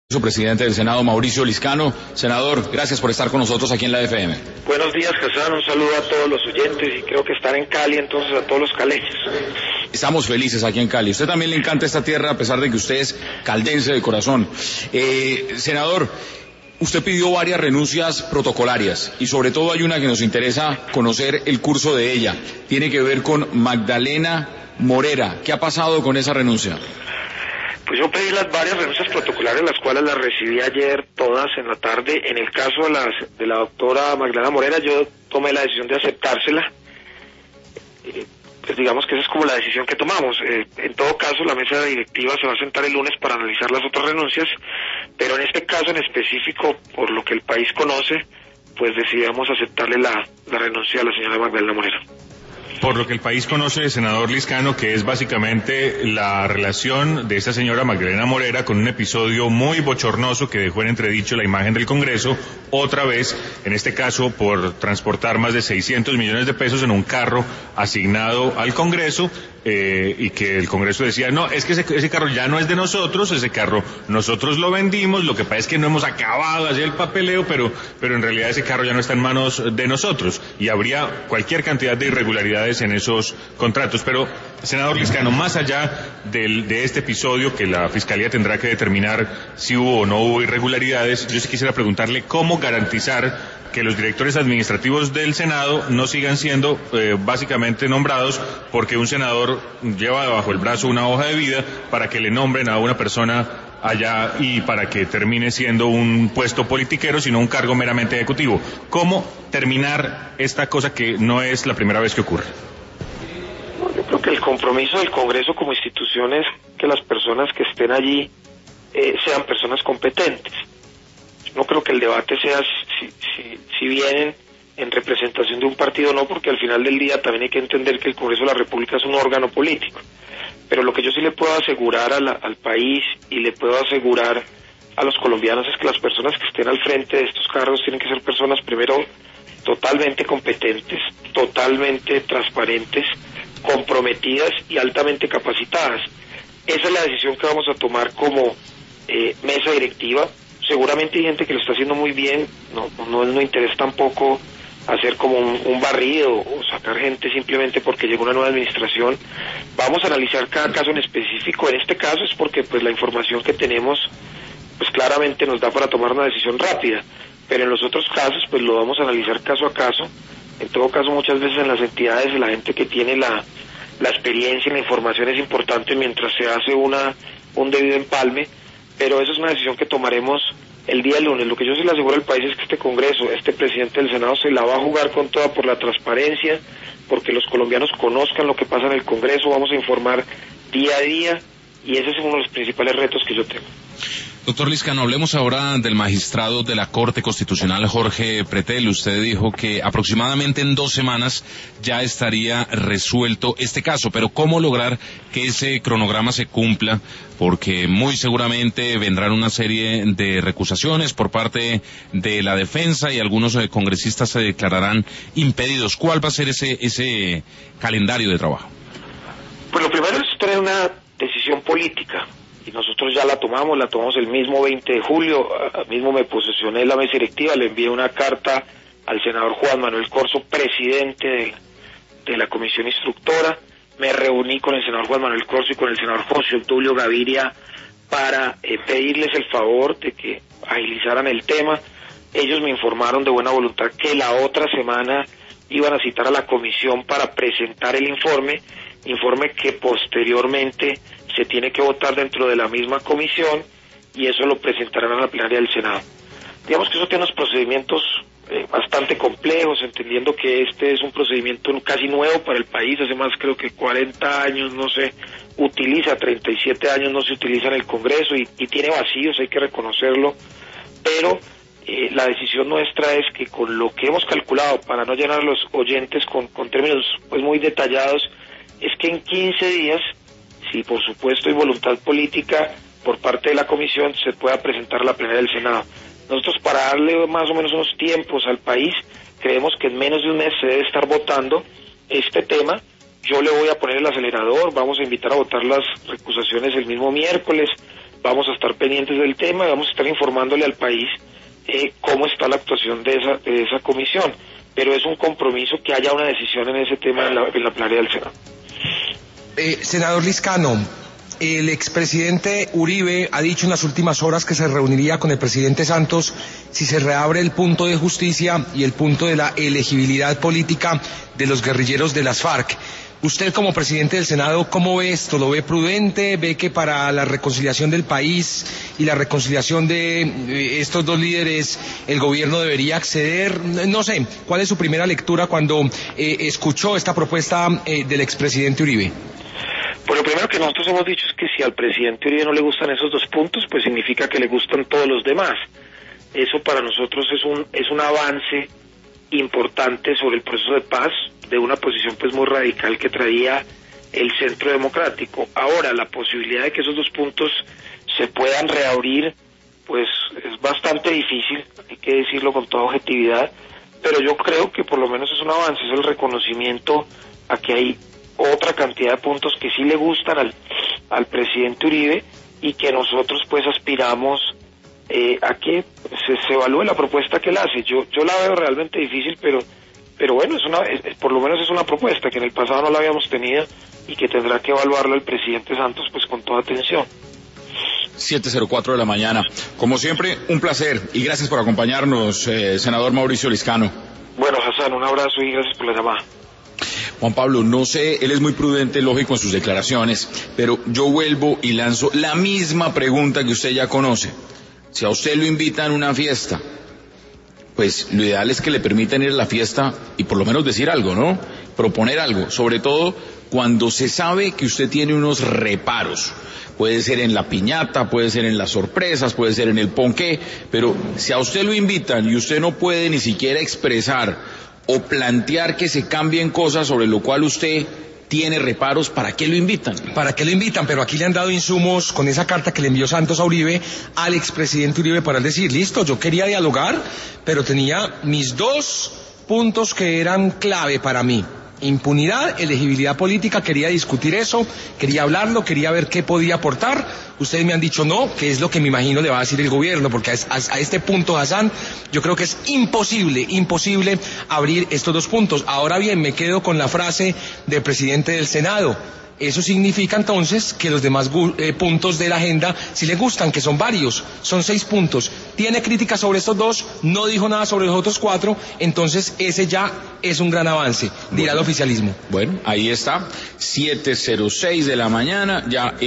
Presidente del Senado, Mauricio Liscano. Senador, gracias por estar con nosotros aquí en la FM. Buenos días, Hassan, un saludo a todos los oyentes y creo que están en Cali, entonces a todos los caleños. Estamos felices aquí en Cali. Usted también le encanta esta tierra a pesar de que usted es caldense de corazón. Senador, usted pidió varias renuncias protocolarias y sobre todo hay una que nos interesa conocer el curso de ella. Tiene que ver con Magdalena Morera. ¿Qué ha pasado con esa renuncia? Pues yo pedí las varias renuncias protocolares, las cuales las recibí ayer todas en la tarde. En el caso de la doctora Magdalena Morera, yo tomé la decisión de aceptársela. Pues digamos que esa es como la decisión que tomamos. En todo caso, la mesa directiva se va a sentar el lunes para analizar las otras renuncias, pero en este caso en específico, por lo que el país conoce, pues decidimos aceptarle la renuncia a la señora Magdalena Morera. Por lo que el país conoce, senador Liscano, que es básicamente la relación de esta señora Magdalena Morera con un episodio muy bochornoso que dejó en entredicho la imagen del Congreso, otra vez, en este caso, por transportar más de 600 millones de pesos en un carro asignado al Congreso, y que el Congreso decía, no, es que ese carro ya no es de nosotros, ese carro nosotros lo vendimos, lo que pasa es que no hemos acabado de hacer el papeleo, pero en realidad ese carro ya no está en manos de nosotros, y habría cualquier cantidad de irregularidades en esos contratos. Pero, senador Liscano, más allá de este episodio que la Fiscalía tendrá que determinar si hubo o no hubo irregularidades, yo sí quisiera preguntarle cómo garantizar que los directores administrativos del Senado no sigan siendo básicamente nombrados porque un senador lleva bajo el brazo una hoja de vida para que le nombren a una persona allá y para que termine siendo un puesto politiquero, sino un cargo meramente ejecutivo. ¿Cómo terminar esta cosa que no es la primera vez que ocurre? Yo creo que el compromiso del Congreso como institución es que las personas que estén allí sean personas competentes. No creo que el debate sea si vienen en representación de un partido o no, porque al final del día también hay que entender que el Congreso de la República es un órgano político. Pero lo que yo sí le puedo asegurar al país y le puedo asegurar a los colombianos es que las personas que estén al frente de estos cargos tienen que ser personas, primero, totalmente competentes, totalmente transparentes, comprometidas y altamente capacitadas. Esa es la decisión que vamos a tomar como mesa directiva. Seguramente hay gente que lo está haciendo muy bien, no interesa tampoco hacer como un barrido o sacar gente simplemente porque llegó una nueva administración. Vamos a analizar cada caso en específico. En este caso es porque pues la información que tenemos pues claramente nos da para tomar una decisión rápida, pero en los otros casos pues lo vamos a analizar caso a caso. En todo caso, muchas veces en las entidades la gente que tiene la experiencia y la información es importante mientras se hace un debido empalme. Pero esa es una decisión que tomaremos el día lunes. Lo que yo sí le aseguro al país es que este Congreso, este presidente del Senado se la va a jugar con toda por la transparencia, porque los colombianos conozcan lo que pasa en el Congreso, vamos a informar día a día y ese es uno de los principales retos que yo tengo. Doctor Liscano, hablemos ahora del magistrado de la Corte Constitucional, Jorge Pretel. Usted dijo que aproximadamente en 2 semanas ya estaría resuelto este caso, pero ¿cómo lograr que ese cronograma se cumpla? Porque muy seguramente vendrán una serie de recusaciones por parte de la defensa y algunos congresistas se declararán impedidos. ¿Cuál va a ser ese calendario de trabajo? Pues lo primero es tener una decisión política. Y nosotros ya la tomamos el mismo 20 de julio, mismo me posicioné en la mesa directiva, le envié una carta al senador Juan Manuel Corzo, presidente de la comisión instructora, me reuní con el senador Juan Manuel Corzo y con el senador José Obdulio Gaviria para pedirles el favor de que agilizaran el tema. Ellos me informaron de buena voluntad que la otra semana iban a citar a la comisión para presentar el informe que posteriormente se tiene que votar dentro de la misma comisión y eso lo presentarán a la plenaria del Senado. Digamos que eso tiene unos procedimientos bastante complejos, entendiendo que este es un procedimiento casi nuevo para el país, hace más creo que 40 años no se utiliza, 37 años no se utiliza en el Congreso y tiene vacíos, hay que reconocerlo, pero la decisión nuestra es que con lo que hemos calculado, para no llenar a los oyentes con términos pues muy detallados, es que en 15 días, si por supuesto hay voluntad política por parte de la comisión, se pueda presentar a la plenaria del Senado. Nosotros, para darle más o menos unos tiempos al país, creemos que en menos de un mes se debe estar votando este tema. Yo le voy a poner el acelerador, vamos a invitar a votar las recusaciones el mismo miércoles, vamos a estar pendientes del tema y vamos a estar informándole al país cómo está la actuación de esa comisión, pero es un compromiso que haya una decisión en ese tema en la plenaria del Senado. Senador Lizcano, el expresidente Uribe ha dicho en las últimas horas que se reuniría con el presidente Santos si se reabre el punto de justicia y el punto de la elegibilidad política de los guerrilleros de las FARC. Usted como presidente del Senado, ¿cómo ve esto? ¿Lo ve prudente? ¿Ve que para la reconciliación del país y la reconciliación de estos dos líderes el gobierno debería acceder? No sé, ¿cuál es su primera lectura cuando escuchó esta propuesta del expresidente Uribe? Pues lo primero que nosotros hemos dicho es que si al presidente Uribe no le gustan esos dos puntos, pues significa que le gustan todos los demás. Eso para nosotros es un avance importante sobre el proceso de paz, de una posición pues muy radical que traía el Centro Democrático. Ahora, la posibilidad de que esos dos puntos se puedan reabrir, pues es bastante difícil, hay que decirlo con toda objetividad, pero yo creo que por lo menos es un avance, es el reconocimiento a que hay otra cantidad de puntos que sí le gustan al presidente Uribe y que nosotros pues aspiramos a que se evalúe la propuesta que él hace. Yo la veo realmente difícil, pero bueno, por lo menos es una propuesta que en el pasado no la habíamos tenido y que tendrá que evaluarlo el presidente Santos pues con toda atención. 7:04 de la mañana. Como siempre, un placer y gracias por acompañarnos, senador Mauricio Lizcano. Bueno, Hassan, un abrazo y gracias por la llamada. Juan Pablo, no sé, él es muy prudente, lógico, en sus declaraciones, pero yo vuelvo y lanzo la misma pregunta que usted ya conoce. Si a usted lo invitan a una fiesta, pues lo ideal es que le permitan ir a la fiesta y por lo menos decir algo, ¿no? Proponer algo, sobre todo cuando se sabe que usted tiene unos reparos. Puede ser en la piñata, puede ser en las sorpresas, puede ser en el ponqué, pero si a usted lo invitan y usted no puede ni siquiera expresar o plantear que se cambien cosas sobre lo cual usted tiene reparos, ¿para qué lo invitan? ¿Para qué lo invitan? Pero aquí le han dado insumos con esa carta que le envió Santos a Uribe, al expresidente Uribe, para decir, listo, yo quería dialogar, pero tenía mis dos puntos que eran clave para mí. Impunidad, elegibilidad política, quería discutir eso, quería hablarlo, quería ver qué podía aportar. Ustedes me han dicho no, que es lo que me imagino le va a decir el gobierno, porque a este punto, Hassan, yo creo que es imposible abrir estos dos puntos. Ahora bien, me quedo con la frase del presidente del Senado. Eso significa entonces que los demás puntos de la agenda sí le gustan, que son varios, son 6 puntos. Tiene críticas sobre estos dos, no dijo nada sobre los otros 4, entonces ese ya es un gran avance, dirá el oficialismo. Bueno, ahí está, 7:06 de la mañana, ya